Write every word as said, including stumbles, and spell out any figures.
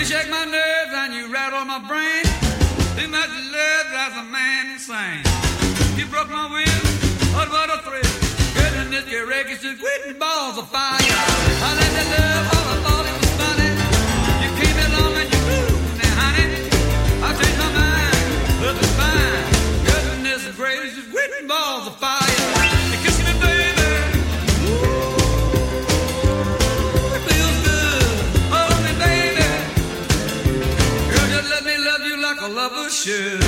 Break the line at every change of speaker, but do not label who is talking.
You shake my nerves and you rattle my brain. Too much love drives a man insane. You broke my will, oh what a thrill. Goodness, your records just quitting balls of fire. I let the love, all I thought it was funny. You came along and you moved me, honey. I changed my mind, but it's fine. Goodness gracious, quitting balls of fire. You kiss me, baby. Ooh, it feels good. Hold me, baby. Girl, just let me love you like a lover should.